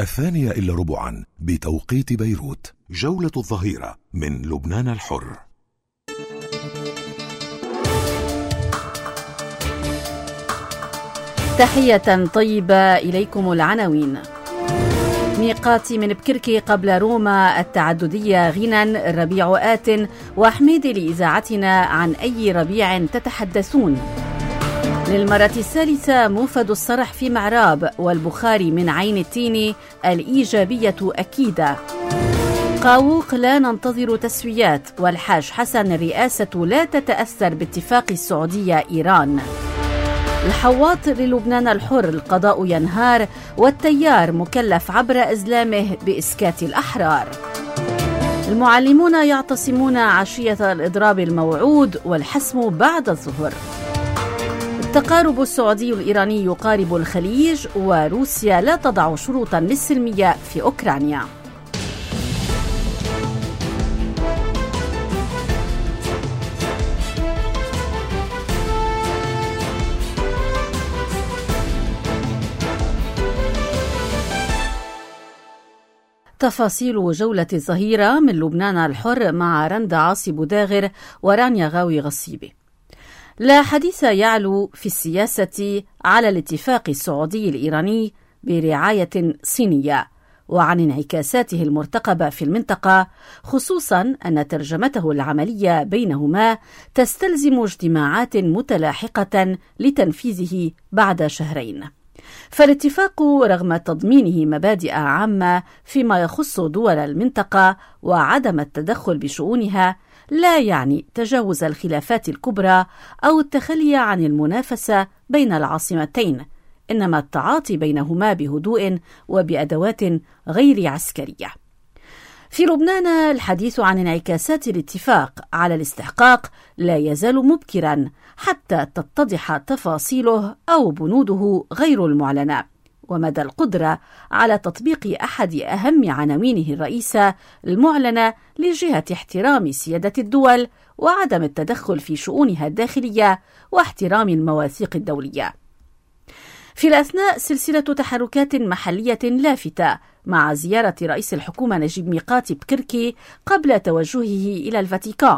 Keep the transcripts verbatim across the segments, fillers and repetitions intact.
الثانية إلا ربعا بتوقيت بيروت. جولة الظهيرة من لبنان الحر. تحية طيبة إليكم. العناوين: ميقاتي من بكركي قبل روما، التعددية غنى، الربيع آت، وحميدي لإذاعتنا عن أي ربيع تتحدثون. للمرة الثالثة موفد الصرح في معراب، والبخاري من عين التين، الإيجابية أكيدة. قاووق لا ننتظر تسويات، والحاج حسن الرئاسة لا تتأثر باتفاق السعودية إيران. الحواط للبنان الحر، القضاء ينهار والتيار مكلف عبر أزلامه بإسكات الأحرار. المعلمون يعتصمون عشية الإضراب الموعود، والحسم بعد الظهر. التقارب السعودي الإيراني يقارب الخليج، وروسيا لا تضع شروطا للسلمية في أوكرانيا. تفاصيل جولة الظهيرة من لبنان الحر مع رندا عاصي بوداغر ورانيا غاوي غصيبي. لا حديث يعلو في السياسة على الاتفاق السعودي الإيراني برعاية صينية وعن انعكاساته المرتقبة في المنطقة، خصوصا أن ترجمته العملية بينهما تستلزم اجتماعات متلاحقة لتنفيذه بعد شهرين. فالاتفاق رغم تضمينه مبادئ عامة فيما يخص دول المنطقة وعدم التدخل بشؤونها، لا يعني تجاوز الخلافات الكبرى أو التخلي عن المنافسة بين العاصمتين، إنما التعاطي بينهما بهدوء وبأدوات غير عسكرية. في لبنان الحديث عن انعكاسات الاتفاق على الاستحقاق لا يزال مبكرا حتى تتضح تفاصيله أو بنوده غير المعلنة، ومدى القدرة على تطبيق أحد أهم عناوينه الرئيسة المعلنة لجهة احترام سيادة الدول وعدم التدخل في شؤونها الداخلية واحترام المواثيق الدولية. في الأثناء سلسلة تحركات محلية لافتة مع زيارة رئيس الحكومة نجيب ميقاتي بكركي قبل توجهه إلى الفاتيكان،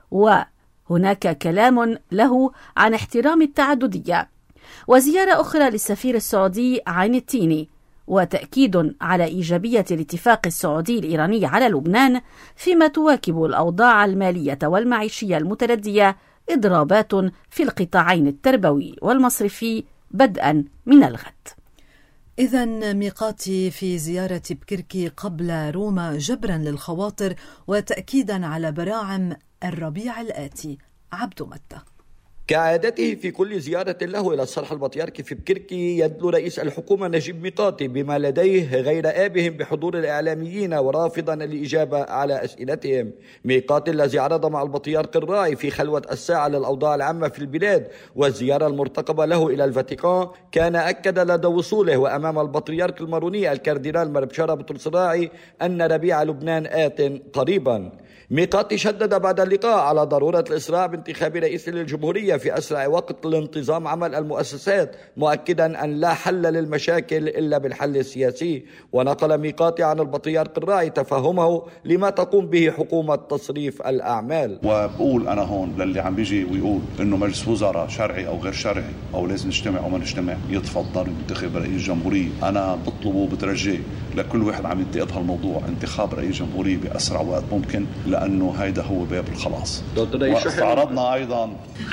وهناك كلام له عن احترام التعددية، وزيارة أخرى للسفير السعودي عين التيني، وتأكيد على إيجابية الاتفاق السعودي الإيراني على لبنان، فيما تواكب الأوضاع المالية والمعيشية المتردية إضرابات في القطاعين التربوي والمصرفي بدءا من الغد. إذن ميقاتي في زيارة بكركي قبل روما جبرا للخواطر وتأكيدا على براعم الربيع الآتي. عبد متى. كعادته في كل زيارة له إلى الصرح البطياركي في بكركي يدلو رئيس الحكومة نجيب ميقاتي بما لديه غير آبهم بحضور الإعلاميين ورافضا الإجابة على أسئلتهم. ميقاتي الذي عرض مع البطيارك الراعي في خلوة الساعة للأوضاع العامة في البلاد والزيارة المرتقبة له إلى الفاتيكان، كان أكد لدى وصوله وأمام البطريرك الماروني الكاردينال مربشارة بطرس الراعي أن ربيع لبنان آت قريبا. ميقاتي شدد بعد اللقاء على ضرورة الإسراع بانتخاب رئيس للجمهورية في أسرع وقت لانتظام عمل المؤسسات، مؤكدا أن لا حل للمشاكل إلا بالحل السياسي. ونقل ميقاتي عن البطريرك الراعي تفهمه لما تقوم به حكومة تصريف الأعمال. وبقول أنا هون للي عم بيجي ويقول إنه مجلس وزراء شرعي أو غير شرعي أو لازم نجتمع أو ما نجتمع، يتفضل ينتخب رئيس جمهورية. أنا بطلبه بترجيه لكل واحد عم ينتقد هالموضوع انتخاب رئيس جمهورية بأسرع وقت ممكن، لأنه هيدا هو باب الخلاص. واستعرضنا أيضا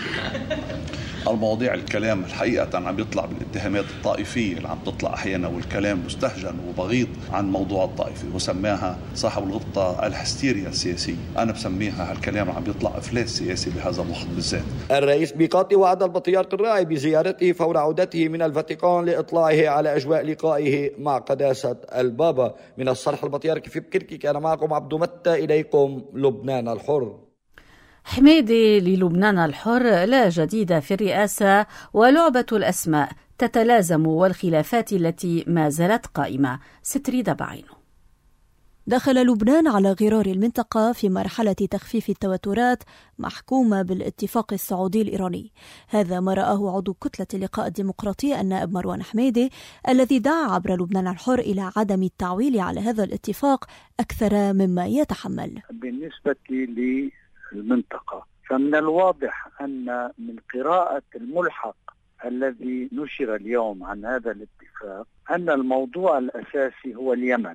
المواضيع الكلام الحقيقة عم يطلع بالاتهامات الطائفية اللي عم تطلع أحيانا، والكلام مستهجن وبغيض عن موضوع الطائفي، وسماها صاحب الغبطة الهستيريا السياسية. أنا بسميها هالكلام عم يطلع إفلاس سياسي بهذا الوقت بالذات. الرئيس ميقاتي وعد البطريرك الراعي بزيارته فور عودته من الفاتيكان لإطلاعه على أجواء لقائه مع قداسة البابا. من الصرح البطريركي في بكركي كان معكم عبد متى، إليكم لبنان الحر. حميدي للبنان الحر. لا جديد في الرئاسة ولعبة الأسماء تتلازم، والخلافات التي ما زالت قائمة. ستريد بعينه. دخل لبنان على غرار المنطقة في مرحلة تخفيف التوترات محكومة بالاتفاق السعودي الإيراني. هذا ما رآه عضو كتلة اللقاء الديمقراطي النائب مروان حميدي الذي دعا عبر لبنان الحر إلى عدم التعويل على هذا الاتفاق أكثر مما يتحمل. بالنسبة للمنطقة فمن الواضح أن من قراءة الملحق الذي نشر اليوم عن هذا الاتفاق أن الموضوع الأساسي هو اليمن،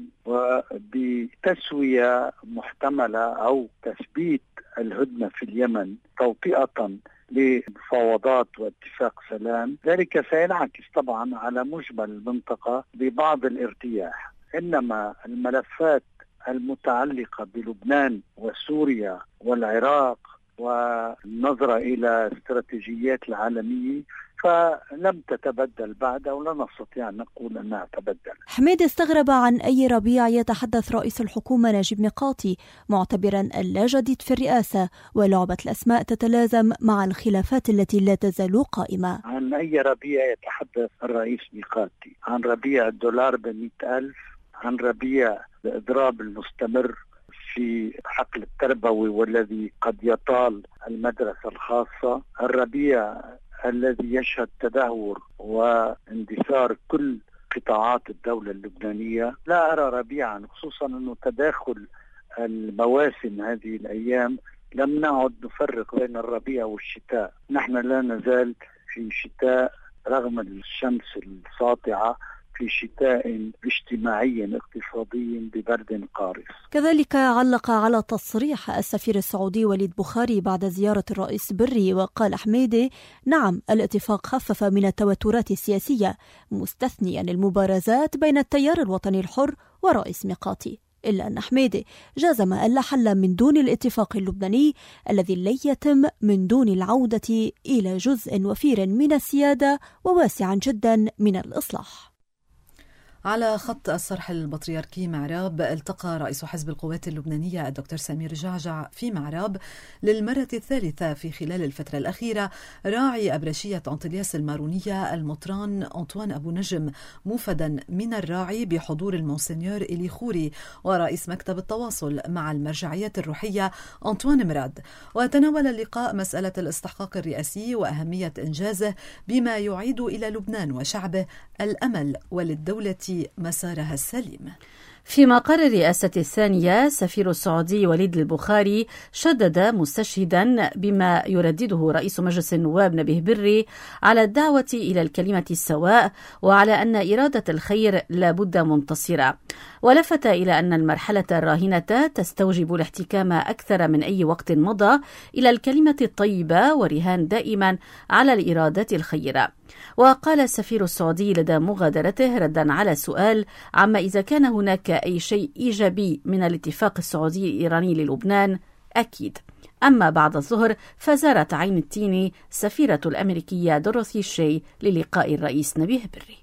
وبتسوية محتملة أو تثبيت الهدنة في اليمن توطئة لمفاوضات واتفاق سلام، ذلك سينعكس طبعا على مجمل المنطقة ببعض الارتياح. إنما الملفات المتعلقة بلبنان وسوريا والعراق والنظرة إلى استراتيجيات العالمية فلم تتبدل بعد، أو لا نستطيع أن نقول أنها تبدل. حميد استغرب عن أي ربيع يتحدث رئيس الحكومة نجيب ميقاتي، معتبرا اللا جديد في الرئاسة ولعبة الأسماء تتلازم مع الخلافات التي لا تزال قائمة. عن أي ربيع يتحدث الرئيس ميقاتي؟ عن ربيع الدولار بمئة ألف؟ عن ربيع الإضراب المستمر في حقل التربوي والذي قد يطال المدرسة الخاصة؟ الربيع الذي يشهد تدهور واندثار كل قطاعات الدولة اللبنانية؟ لا أرى ربيعا، خصوصا أنه تداخل المواسم هذه الأيام لم نعد نفرق بين الربيع والشتاء. نحن لا نزال في شتاء رغم الشمس الساطعة، في شتاء اجتماعي اقتصادي ببرد قارس. كذلك علق على تصريح السفير السعودي وليد بخاري بعد زيارة الرئيس بري، وقال حميدي نعم الاتفاق خفف من التوترات السياسية، مستثنيا المبارزات بين التيار الوطني الحر ورئيس ميقاتي، إلا أن حميدي جازم أن لا حل من دون الاتفاق اللبناني الذي لن يتم من دون العودة إلى جزء وفير من السيادة وواسع جدا من الإصلاح. على خط الصرح البطريركي معراب التقى رئيس حزب القوات اللبنانية الدكتور سمير جعجع في معراب للمرة الثالثة في خلال الفترة الأخيرة راعي أبرشية أنطلياس المارونية المطران أنطوان أبو نجم، موفدا من الراعي بحضور المونسنيور إلي خوري ورئيس مكتب التواصل مع المرجعيات الروحية أنطوان مراد. وتناول اللقاء مسألة الاستحقاق الرئاسي وأهمية إنجازه بما يعيد إلى لبنان وشعبه الأمل وللدولة مسارها السليم. في مقر الرئاسة الثانية سفير السعودي وليد البخاري شدد مستشهدا بما يردده رئيس مجلس النواب نبيه بري على الدعوة إلى الكلمة السواء وعلى أن إرادة الخير لا بد منتصرة، ولفت إلى أن المرحلة الراهنة تستوجب الاحتكام أكثر من أي وقت مضى إلى الكلمة الطيبة ورهان دائما على الإرادة الخيرة. وقال السفير السعودي لدى مغادرته ردا على سؤال عما إذا كان هناك أي شيء إيجابي من الاتفاق السعودي الإيراني للبنان: أكيد. أما بعد الظهر فزارت عين التين سفيرة الأمريكية دوروثي شي للقاء الرئيس نبيه بري.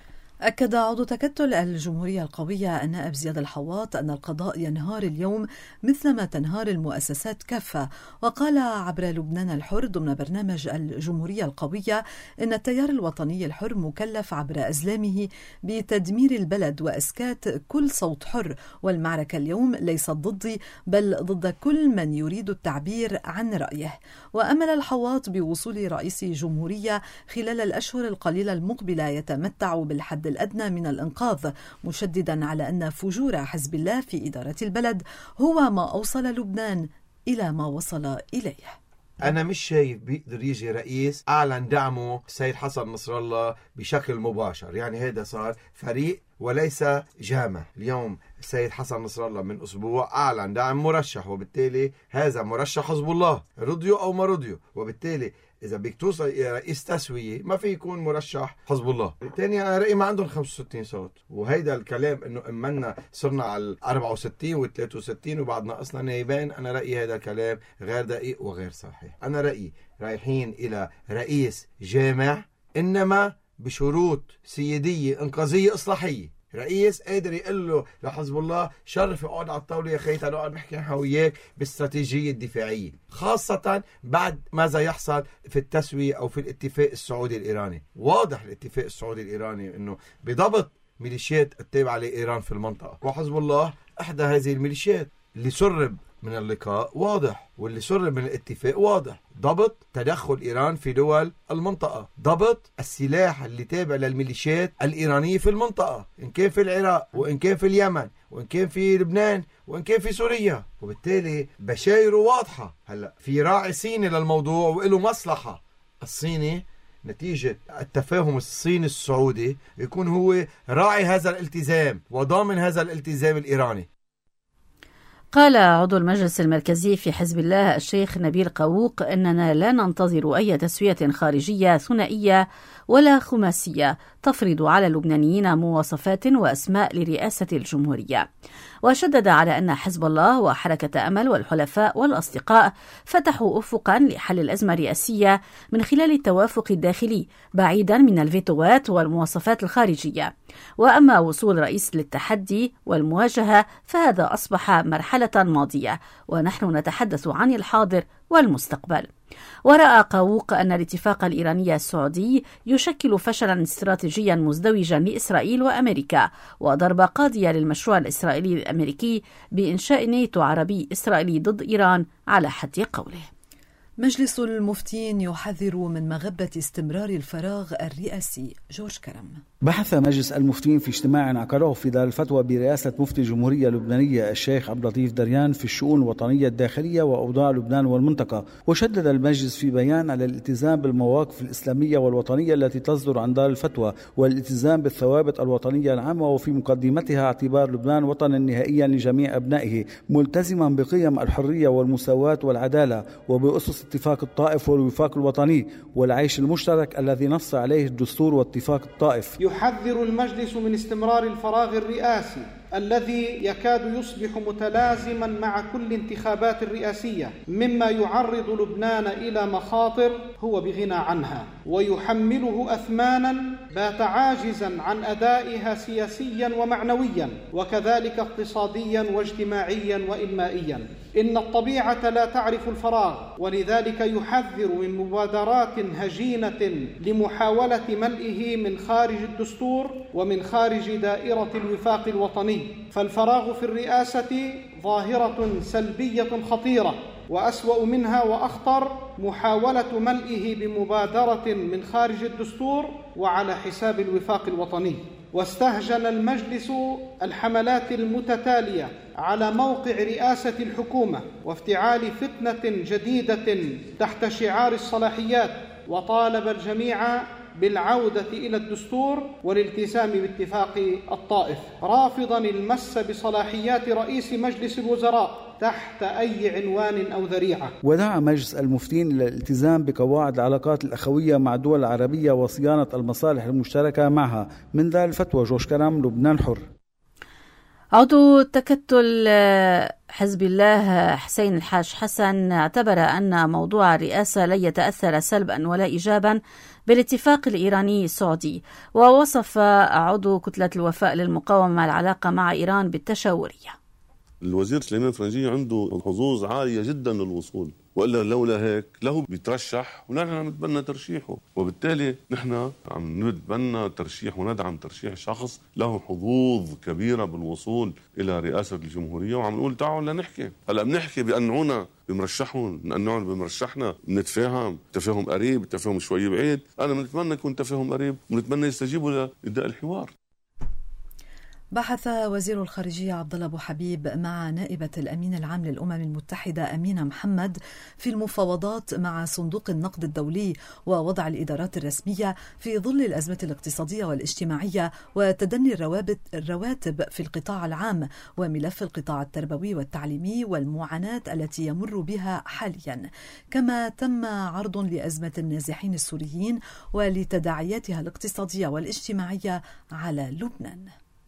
أكد عضو تكتل الجمهورية القوية النائب زياد الحواط أن القضاء ينهار اليوم مثلما تنهار المؤسسات كافة، وقال عبر لبنان الحر ضمن برنامج الجمهورية القوية إن التيار الوطني الحر مكلف عبر أزلامه بتدمير البلد وإسكات كل صوت حر، والمعركة اليوم ليست ضدي بل ضد كل من يريد التعبير عن رأيه. وأمل الحواط بوصول رئيس جمهورية خلال الأشهر القليلة المقبلة يتمتع بالحد الأدنى من الإنقاذ، مشددا على أن فجور حزب الله في إدارة البلد هو ما أوصل لبنان إلى ما وصل إليه. أنا مش شايف بيقدر يجي رئيس أعلن دعمه السيد حسن نصر الله بشكل مباشر، يعني هذا صار فريق وليس جامع. اليوم السيد حسن نصر الله من أسبوع أعلن دعم مرشح، وبالتالي هذا مرشح حزب الله رضيوا أو ما رضيوا، وبالتالي إذا بدك توصل إلى رئيس تسوية ما في يكون مرشح حزب الله. الثاني أنا رأيي ما عندهم خمسة وستين صوت، وهيدا الكلام إنه إمنا صرنا على أربعة وستين وثلاثة وستين وبعد ناقصنا نايبين، أنا رأيي هذا الكلام غير دقيق وغير صحيح. أنا رأيي رايحين إلى رئيس جامع إنما بشروط سيادية إنقاذية إصلاحية. رئيس قادر يقول له لحزب الله شرف اقعد على الطاوله يا خيتا نقعد نحكي نحن وياك باستراتيجيه الدفاعيه، خاصه بعد ماذا يحصل في التسويه او في الاتفاق السعودي الايراني. واضح الاتفاق السعودي الايراني انه بضبط ميليشيات التابعه لايران في المنطقه، وحزب الله إحدى هذه الميليشيات. اللي سرب من اللقاء واضح، واللي سرب من الاتفاق واضح. ضبط تدخل إيران في دول المنطقة، ضبط السلاح اللي تابع للميليشيات الإيرانية في المنطقة، إن كان في العراق وإن كان في اليمن وإن كان في لبنان وإن كان في سوريا. وبالتالي بشايره واضحة. هلأ في راعي صيني للموضوع وإله مصلحة. الصيني نتيجة التفاهم الصيني السعودي يكون هو راعي هذا الالتزام وضامن هذا الالتزام الإيراني. قال عضو المجلس المركزي في حزب الله الشيخ نبيل قووق أننا لا ننتظر أي تسوية خارجية ثنائية ولا خماسية تفرض على اللبنانيين مواصفات وأسماء لرئاسة الجمهورية. وشدد على أن حزب الله وحركة أمل والحلفاء والأصدقاء فتحوا أفقا لحل الأزمة الرئاسية من خلال التوافق الداخلي بعيدا من الفيتوات والمواصفات الخارجية. وأما وصول رئيس للتحدي والمواجهة فهذا أصبح مرحلة ماضية، ونحن نتحدث عن الحاضر والمستقبل. ورأى قووق أن الاتفاق الإيراني السعودي يشكل فشلا استراتيجيا مزدوجا لإسرائيل وأمريكا، وضربة قاضية للمشروع الإسرائيلي الأمريكي بإنشاء ناتو عربي إسرائيلي ضد إيران على حد قوله. مجلس المفتين يحذر من مغبة استمرار الفراغ الرئاسي. جورج كرم. بحث مجلس المفتين في اجتماع عقده في دار الفتوى برئاسة مفتي الجمهورية اللبنانية الشيخ عبد اللطيف دريان في الشؤون الوطنية الداخلية وأوضاع لبنان والمنطقة. وشدد المجلس في بيان على الالتزام بالمواقف الإسلامية والوطنية التي تصدر عن دار الفتوى، والالتزام بالثوابت الوطنية العامة، وفي مقدمتها اعتبار لبنان وطنا نهائيا لجميع أبنائه ملتزما بقيم الحرية والمساواة والعدالة، وبأسس اتفاق الطائف والوفاق الوطني والعيش المشترك الذي نص عليه الدستور واتفاق الطائف. يحذر المجلس من استمرار الفراغ الرئاسي الذي يكاد يصبح متلازما مع كل انتخابات الرئاسية، مما يعرض لبنان إلى مخاطر هو بغنى عنها، ويحمله أثمانا بات عاجزا عن أدائها سياسيا ومعنويا، وكذلك اقتصاديا واجتماعيا وإنمائيا. إن الطبيعة لا تعرف الفراغ، ولذلك يحذر من مبادرات هجينة لمحاولة ملئه من خارج الدستور ومن خارج دائرة الوفاق الوطني. فالفراغ في الرئاسة ظاهرة سلبية خطيرة، وأسوأ منها وأخطر محاولة ملئه بمبادرة من خارج الدستور وعلى حساب الوفاق الوطني. واستهجن المجلس الحملات المتتالية على موقع رئاسة الحكومة وافتعال فتنة جديدة تحت شعار الصلاحيات، وطالب الجميع بالعودة إلى الدستور والالتزام باتفاق الطائف، رافضا المس بصلاحيات رئيس مجلس الوزراء تحت أي عنوان أو ذريعة. ودعا مجلس المفتين إلى الالتزام بقواعد العلاقات الأخوية مع الدول العربية وصيانة المصالح المشتركة معها. من ذا الفتوى جوش كرم، لبنان حر. عضو تكتل حزب الله حسين الحاج حسن اعتبر أن موضوع الرئاسة لن يتأثر سلبا ولا إيجابا بالاتفاق الإيراني السعودي، ووصف عضو كتلة الوفاء للمقاومة العلاقة مع إيران بالتشاورية. الوزير سليمان فرنجي عنده حظوظ عالية جدا للوصول، وإلا لولا هيك له بيترشح ونحن عم نتبنى ترشيحه، وبالتالي نحن عم نتبنى ترشيح وندعم ترشيح شخص له حظوظ كبيرة بالوصول إلى رئاسة الجمهورية، وعم نقول تعالوا لنحكي. هلا بنحكي بأنعونا بمرشحهم، نقنعهم بمرشحنا، بنتفاهم تفاهم قريب تفاهم شوي بعيد. أنا بنتمنى يكون تفاهم قريب ونتمنى يستجيبوا لنداء الحوار. بحث وزير الخارجية عبد الله أبو حبيب مع نائبة الأمين العام للأمم المتحدة أمينة محمد في المفاوضات مع صندوق النقد الدولي ووضع الإدارات الرسمية في ظل الأزمة الاقتصادية والاجتماعية وتدني الرواتب في القطاع العام وملف القطاع التربوي والتعليمي والمعاناة التي يمر بها حاليا، كما تم عرض لأزمة النازحين السوريين ولتداعياتها الاقتصادية والاجتماعية على لبنان.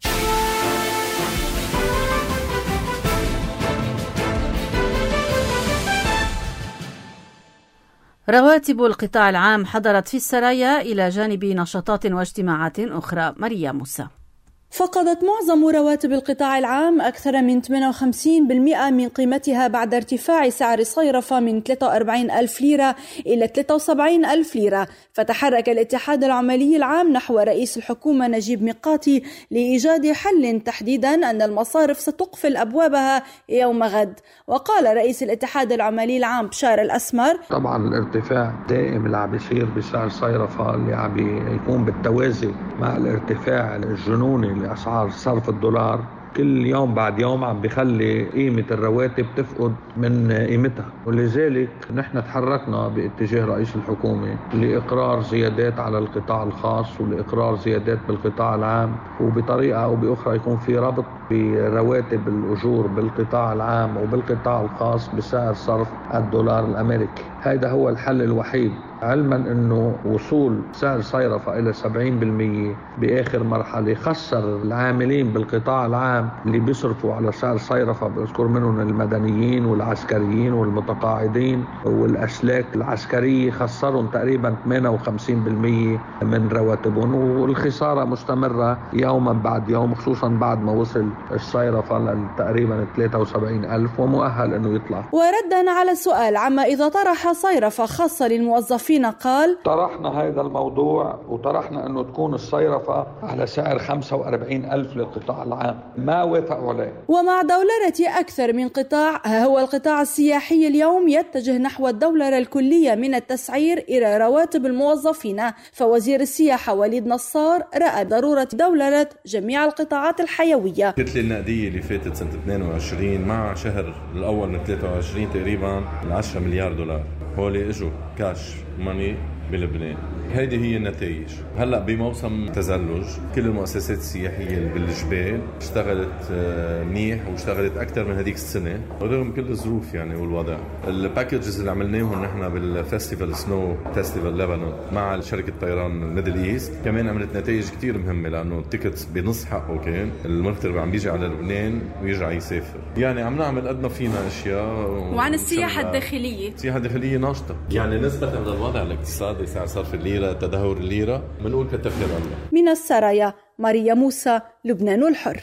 رواتب القطاع العام حضرت في السرايا إلى جانب نشاطات واجتماعات أخرى. مريم موسى. فقدت معظم رواتب القطاع العام أكثر من ثمانية وخمسين بالمئة من قيمتها بعد ارتفاع سعر الصيرفة من ثلاثة وأربعين ألف ليرة إلى ثلاثة وسبعين ألف ليرة. فتحرك الاتحاد العمالي العام نحو رئيس الحكومة نجيب ميقاتي لإيجاد حل، تحديدا أن المصارف ستقفل أبوابها يوم غد. وقال رئيس الاتحاد العمالي العام بشار الأسمر: طبعا الارتفاع دائم اللي عم بيصير بسعر الصيرفة اللي عم بيكون بالتوازي مع الارتفاع الجنوني لأسعار صرف الدولار كل يوم بعد يوم عم بيخلي قيمة الرواتب تفقد من قيمتها، ولذلك نحن تحركنا باتجاه رئيس الحكومة لإقرار زيادات على القطاع الخاص ولإقرار زيادات بالقطاع العام، وبطريقة أو بأخرى يكون في ربط برواتب الأجور بالقطاع العام وبالقطاع الخاص بسعر صرف الدولار الأمريكي. هذا هو الحل الوحيد، علما أنه وصول سعر صيرفة إلى سبعين بالمئة بآخر مرحلة خسر العاملين بالقطاع العام اللي بيصرفوا على سعر صيرفة، بذكر منهم المدنيين والعسكريين والمتقاعدين والأسلاك العسكرية، خسرهم تقريبا ثمانية وخمسين بالمئة من رواتبهم، والخسارة مستمرة يوما بعد يوم، خصوصا بعد ما وصل الصيرفة تقريبا ثلاثة وسبعين ألف ومؤهل أنه يطلع. وردا على السؤال عما إذا طرح صيرفة خاصة للموظفين قال: طرحنا هذا الموضوع وطرحنا أنه تكون الصيرفة على سعر خمسة وأربعين ألف للقطاع العام، ما وافقوا عليه. ومع دولرة أكثر من قطاع، هو القطاع السياحي اليوم يتجه نحو الدولرة الكلية من التسعير إلى رواتب الموظفين. فوزير السياحة وليد نصار رأى ضرورة دولرة جميع القطاعات الحيوية. الكتلة النقدية اللي فاتت سنة اثنين وعشرين مع شهر الأول من ثلاثة وعشرين تقريبا عشرة مليار دولار، هولي اجوا كاش ماني بلبنان. هيدي هي النتائج. هلا بموسم تزلج كل المؤسسات السياحيه بالجبال اشتغلت منيح واشتغلت اكثر من هذيك السنه رغم كل الظروف يعني والوضع. الباكجز اللي عملناهم نحن بالفestival سنو فيستيفال لبنان مع شركه طيران ميدل ايست كمان عملت نتائج كثير مهمه، لانه التيكت بنص حقه كان المغترب عم بيجي على لبنان ويرجع يسافر. يعني عم نعمل قد ما فينا اشياء. وعن السياحه الداخليه، السياحه الداخليه ناشطه يعني نسبه للوضع الاقتصادي سعر صرف الليره تدهور الليره بنقول كتر خير الله. من السرايا ماريا موسى، لبنان الحر.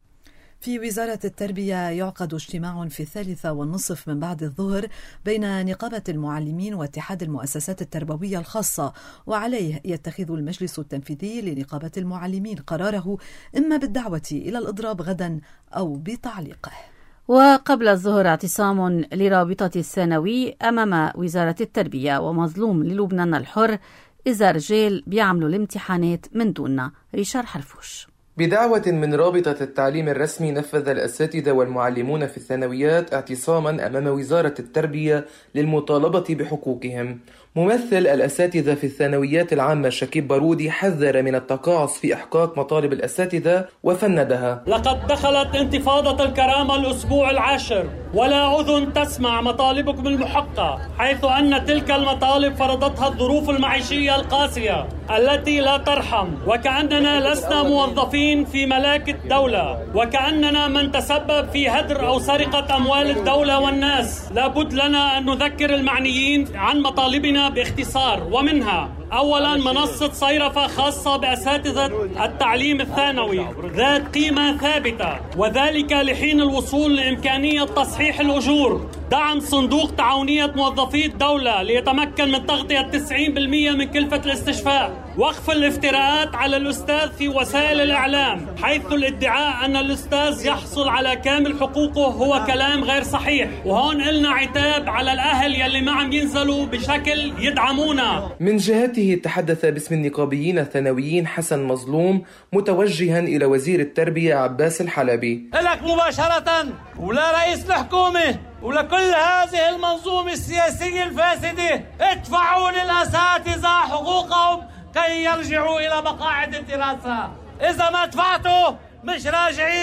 في وزارة التربية يعقد اجتماع في الثالثة والنصف من بعد الظهر بين نقابة المعلمين واتحاد المؤسسات التربوية الخاصة، وعليه يتخذ المجلس التنفيذي لنقابة المعلمين قراره إما بالدعوة إلى الإضراب غدا أو بتعليقه. وقبل الظهر اعتصام لرابطة الثانوي أمام وزارة التربية ومظلوم للبنان الحر إذا رجال بيعملوا الامتحانات من دوننا. ريشار حرفوش. بدعوة من رابطة التعليم الرسمي نفذ الأساتذة والمعلمون في الثانويات اعتصاما أمام وزارة التربية للمطالبة بحقوقهم. ممثل الأساتذة في الثانويات العامة شكيب بارودي حذر من التقاعس في إحقاق مطالب الأساتذة وفندها: لقد دخلت انتفاضة الكرامة الأسبوع العاشر ولا أذن تسمع مطالبكم المحقة، حيث أن تلك المطالب فرضتها الظروف المعيشية القاسية التي لا ترحم، وكأننا لسنا موظفين في ملاك الدولة، وكأننا من تسبب في هدر أو سرقة أموال الدولة والناس. لابد لنا أن نذكر المعنيين عن مطالبنا باختصار، ومنها أولا منصة صيرفة خاصة بأساتذة التعليم الثانوي ذات قيمة ثابتة، وذلك لحين الوصول لإمكانية تصحيح الأجور. دعم صندوق تعاونية موظفي الدولة ليتمكن من تغطية تسعين بالمئة من كلفة الاستشفاء. وقف الافتراءات على الأستاذ في وسائل الإعلام، حيث الادعاء أن الأستاذ يحصل على كامل حقوقه هو كلام غير صحيح. وهون قلنا عتاب على الأهل يلي ما عم ينزلوا بشكل يدعمونا. من جهته تحدث باسم النقابيين الثانويين حسن مظلوم متوجها إلى وزير التربية عباس الحلبي: لك مباشرة ولا رئيس الحكومة ولكل هذه المنظومة السياسية الفاسدة، ادفعوا للأساتذة حقوقهم كي يرجعوا إلى مقاعد الدراسة. إذا ما دفعتوا مش راجعين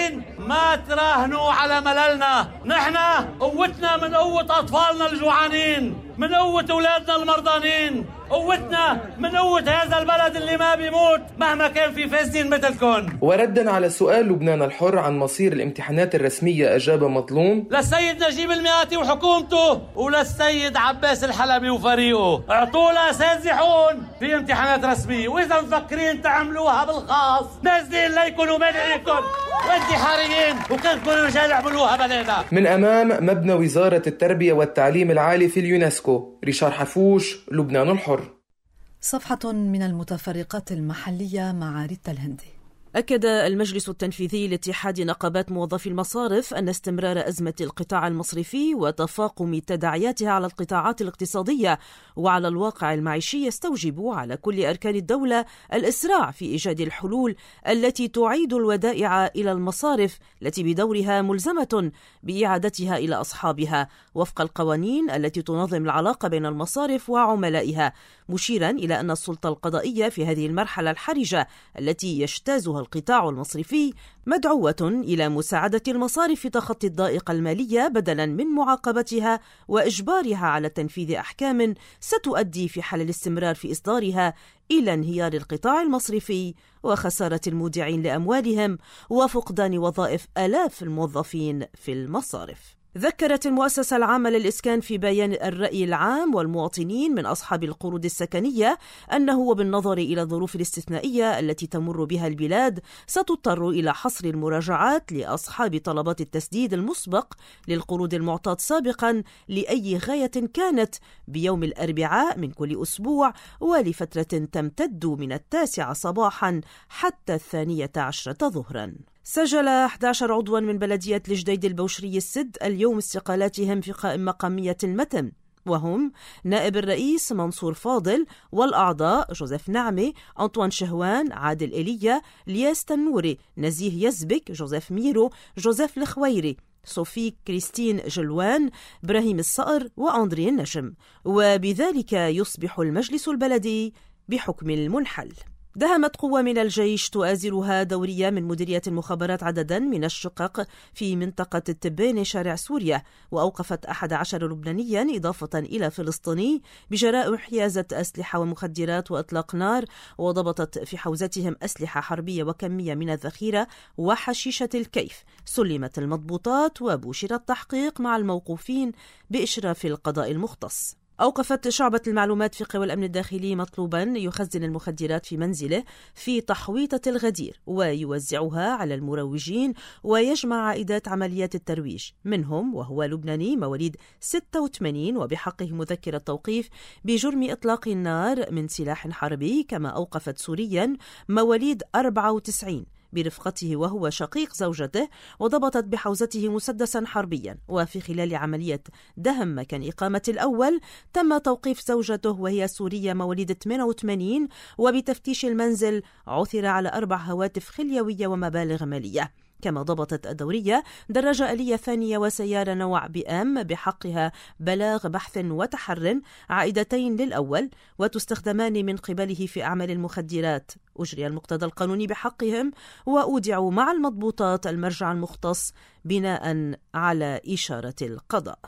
ما تراهنوا على مللنا. نحن قوتنا من قوة أطفالنا الجوعانين، من قوة أولادنا المرضانين، قوتنا من قوة هذا البلد اللي ما بيموت مهما كان في فاسدين مثلكم. وردا على سؤال لبنان الحر عن مصير الامتحانات الرسمية أجاب مظلوم: للسيد نجيب المئاتي وحكومته وللسيد عباس الحلبي وفريقه، اعطونا أساتذة في امتحانات رسمية، وإذا مفكرين تعملوها بالخاص نازلين ليكن ومدعيكم وانتحاريين وكلكم رجال اعملوها بلينا. من أمام مبنى وزارة التربية والتعليم العالي في اليونسكو، ريشار حفوش، لبنان الحر. صفحة من المتفرقات المحلية مع ريتا الهندي. أكد المجلس التنفيذي لاتحاد نقابات موظفي المصارف أن استمرار أزمة القطاع المصرفي وتفاقم تداعياتها على القطاعات الاقتصادية وعلى الواقع المعيشي يستوجب على كل أركان الدولة الإسراع في إيجاد الحلول التي تعيد الودائع إلى المصارف التي بدورها ملزمة بإعادتها إلى أصحابها وفق القوانين التي تنظم العلاقة بين المصارف وعملائها، مشيرا إلى أن السلطة القضائية في هذه المرحلة الحرجة التي يجتازها القطاع المصرفي مدعوة إلى مساعدة المصارف في تخطي الضائقة المالية بدلا من معاقبتها وإجبارها على تنفيذ أحكام ستؤدي في حال الاستمرار في إصدارها إلى انهيار القطاع المصرفي وخسارة المودعين لأموالهم وفقدان وظائف آلاف الموظفين في المصارف. ذكرت المؤسسة العامة للإسكان في بيان الرأي العام والمواطنين من أصحاب القروض السكنية أنه وبالنظر إلى الظروف الاستثنائية التي تمر بها البلاد ستضطر إلى حصر المراجعات لأصحاب طلبات التسديد المسبق للقروض المعطاة سابقا لأي غاية كانت بيوم الأربعاء من كل أسبوع ولفترة تمتد من التاسعة صباحا حتى الثانية عشرة ظهرا. سجل أحد عشر عضوا من بلدية الجديد البوشري السد اليوم استقالاتهم في قائمة مقامية المتن، وهم نائب الرئيس منصور فاضل والأعضاء جوزيف نعمي، أنطوان شهوان، عادل إيليا، لياس تنوري، نزيه يزبك، جوزيف ميرو، جوزيف الخويري، صوفي كريستين جلوان، إبراهيم الصقر وأندري النجم، وبذلك يصبح المجلس البلدي بحكم المنحل. دهمت قوة من الجيش تؤازرها دورية من مديرية المخابرات عددا من الشقق في منطقة التبين شارع سوريا، وأوقفت أحد عشر لبنانيا إضافة إلى فلسطيني بجراء حيازة أسلحة ومخدرات وإطلاق نار، وضبطت في حوزتهم أسلحة حربية وكمية من الذخيرة وحشيشة الكيف. سلمت المضبوطات وبشر التحقيق مع الموقوفين بإشراف القضاء المختص. أوقفت شعبة المعلومات في قوى الأمن الداخلي مطلوبا يخزن المخدرات في منزله في تحويطة الغدير ويوزعها على المروجين ويجمع عائدات عمليات الترويج منهم، وهو لبناني مواليد ستة وثمانين وبحقه مذكرة توقيف بجرم إطلاق النار من سلاح حربي. كما أوقفت سوريا مواليد أربعة وتسعين برفقته وهو شقيق زوجته، وضبطت بحوزته مسدسا حربيا. وفي خلال عملية دهم مكان إقامة الأول تم توقيف زوجته وهي سورية مواليد ثمانية وثمانين، وبتفتيش المنزل عثر على أربع هواتف خليوية ومبالغ مالية. كما ضبطت الدورية دراجة آلية ثانية وسيارة نوع بي أم بحقها بلاغ بحث وتحر عائدتين للأول وتستخدمان من قبله في أعمال المخدرات. أجري المقتضى القانوني بحقهم وأودعوا مع المضبوطات المرجع المختص بناء على إشارة القضاء.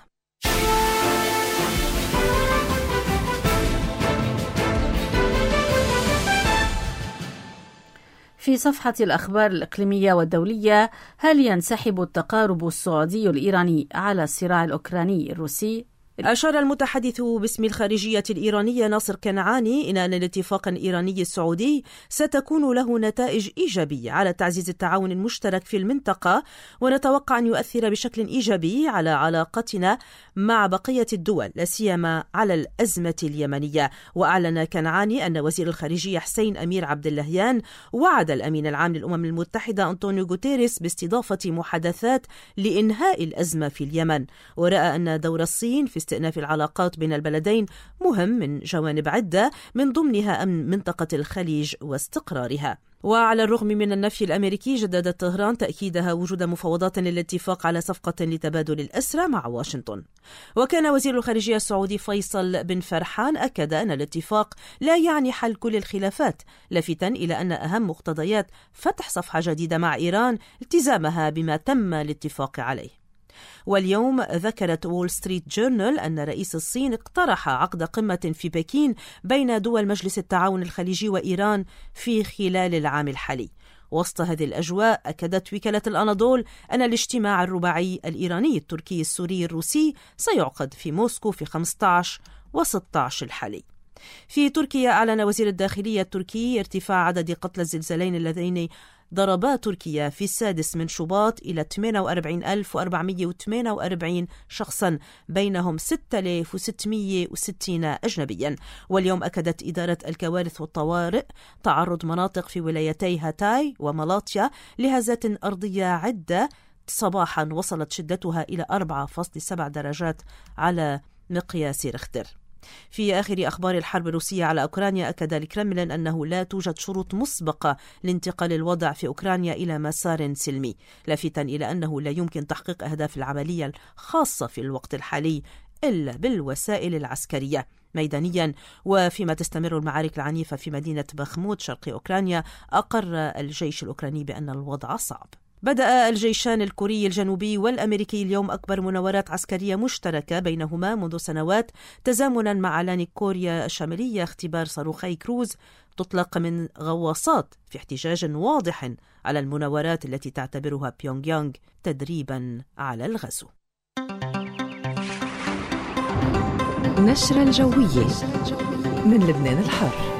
في صفحة الأخبار الإقليمية والدولية: هل ينسحب التقارب السعودي الإيراني على الصراع الأوكراني الروسي؟ أشار المتحدث باسم الخارجية الإيرانية ناصر كنعاني إن الاتفاق الإيراني السعودي ستكون له نتائج إيجابية على تعزيز التعاون المشترك في المنطقة، ونتوقع أن يؤثر بشكل إيجابي على علاقتنا مع بقية الدول، لا سيما على الأزمة اليمنية. وأعلن كنعاني أن وزير الخارجية حسين أمير عبد اللهيان وعد الأمين العام للأمم المتحدة أنطونيو غوتيريس باستضافة محادثات لإنهاء الأزمة في اليمن، ورأى أن دور الصين في استئناف العلاقات بين البلدين مهم من جوانب عدة من ضمنها أمن منطقة الخليج واستقرارها. وعلى الرغم من النفي الأمريكي، جددت طهران تأكيدها وجود مفاوضات للاتفاق على صفقة لتبادل الأسرى مع واشنطن. وكان وزير الخارجية السعودي فيصل بن فرحان أكد أن الاتفاق لا يعني حل كل الخلافات، لافتا إلى أن أهم مقتضيات فتح صفحة جديدة مع إيران التزامها بما تم الاتفاق عليه. واليوم ذكرت وول ستريت جورنال أن رئيس الصين اقترح عقد قمة في بكين بين دول مجلس التعاون الخليجي وإيران في خلال العام الحالي. وسط هذه الأجواء، أكدت وكالة الأناضول أن الاجتماع الرباعي الإيراني التركي السوري الروسي سيعقد في موسكو في خمسة عشر وستة عشر الحالي. في تركيا، أعلن وزير الداخلية التركي ارتفاع عدد قتلى الزلزالين اللذين ضربا تركيا في السادس من شباط إلى ثمانية وأربعين ألف وأربعمئة وثمانية وأربعين شخصا، بينهم ستة آلاف وستمئة وستين أجنبيا. واليوم أكدت إدارة الكوارث والطوارئ تعرض مناطق في ولايتي هاتاي وملاطيا لهزات أرضية عدة صباحا وصلت شدتها إلى أربعة فاصلة سبعة درجات على مقياس ريختر. في آخر أخبار الحرب الروسية على أوكرانيا، أكد الكرملين أنه لا توجد شروط مسبقة لانتقال الوضع في أوكرانيا إلى مسار سلمي، لافتا إلى أنه لا يمكن تحقيق أهداف العملية الخاصة في الوقت الحالي إلا بالوسائل العسكرية. ميدانيا، وفيما تستمر المعارك العنيفة في مدينة بخموت شرق أوكرانيا، أقر الجيش الأوكراني بأن الوضع صعب. بدأ الجيشان الكوري الجنوبي والأمريكي اليوم أكبر مناورات عسكرية مشتركة بينهما منذ سنوات، تزامنا مع إعلان كوريا الشمالية اختبار صاروخي كروز تطلق من غواصات في احتجاج واضح على المناورات التي تعتبرها بيونغ يانغ تدريبا على الغزو. نشرة الجوية من لبنان الحر.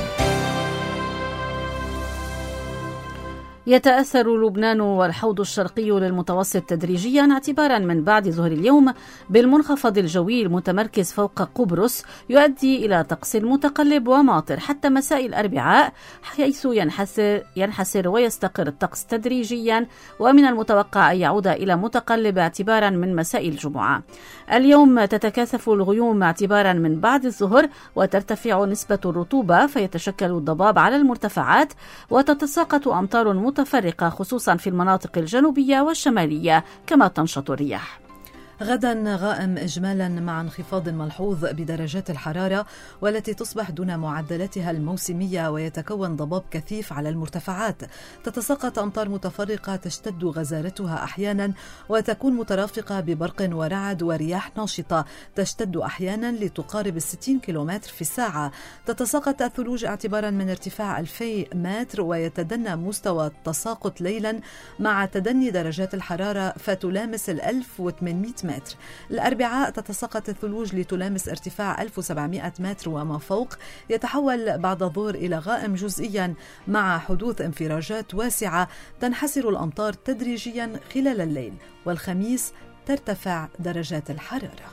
يتأثر لبنان والحوض الشرقي للمتوسط تدريجيا اعتبارا من بعد ظهر اليوم بالمنخفض الجوي المتمركز فوق قبرص، يؤدي إلى طقس متقلب وماطر حتى مساء الأربعاء، حيث ينحسر, ينحسر ويستقر الطقس تدريجيا، ومن المتوقع أن يعود إلى متقلب اعتبارا من مساء الجمعة. اليوم تتكاثف الغيوم اعتبارا من بعد الظهر، وترتفع نسبة الرطوبة فيتشكل الضباب على المرتفعات، وتتساقط أمطار متفرقة خصوصا في المناطق الجنوبية والشمالية، كما تنشط الرياح. غدا غائم إجمالا مع انخفاض ملحوظ بدرجات الحرارة والتي تصبح دون معدلاتها الموسمية، ويتكون ضباب كثيف على المرتفعات. تتساقط أمطار متفرقة تشتد غزارتها أحيانا وتكون مترافقة ببرق ورعد ورياح ناشطة تشتد أحيانا لتقارب الستين كيلومتر في الساعة. تتساقط الثلوج اعتبارا من ارتفاع ألفي متر، ويتدنى مستوى التساقط ليلا مع تدني درجات الحرارة فتلامس الألف وثمانمئة متر. الأربعاء تتساقط الثلوج لتلامس ارتفاع ألف وسبعمئة متر وما فوق، يتحول بعد الظهر إلى غائم جزئيا مع حدوث انفراجات واسعة. تنحسر الأمطار تدريجيا خلال الليل، والخميس ترتفع درجات الحرارة.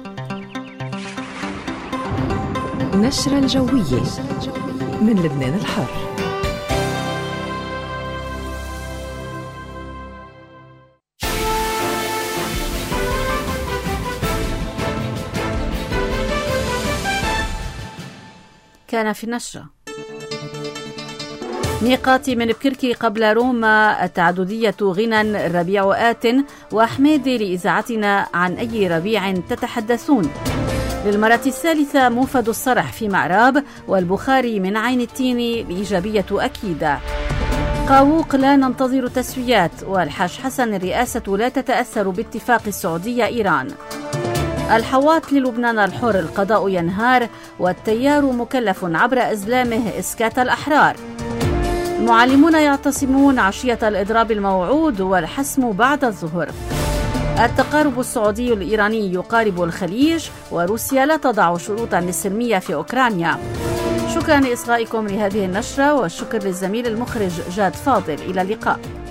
نشرة الجوية من لبنان الحر. كان في النشرة: ميقاتي من بكركي قبل روما، التعددية غنى، الربيع آت، وأحمد لإذاعتنا عن أي ربيع تتحدثون. للمرة الثالثة موفد الصرح في معراب، والبخاري من عين التين، الإيجابية أكيدة. قاووق لا ننتظر تسويات، والحاج حسن الرئاسة لا تتأثر باتفاق السعودية إيران. الحواط للبنان الحر، القضاء ينهار والتيار مكلف عبر أزلامه إسكات الأحرار. المعلمون يعتصمون عشية الإضراب الموعود والحسم بعد الظهر. التقارب السعودي الإيراني يقارب الخليج، وروسيا لا تضع شروطا للسلمية في أوكرانيا. شكرا لإصغائكم لهذه النشرة، والشكر للزميل المخرج جاد فاضل. إلى اللقاء.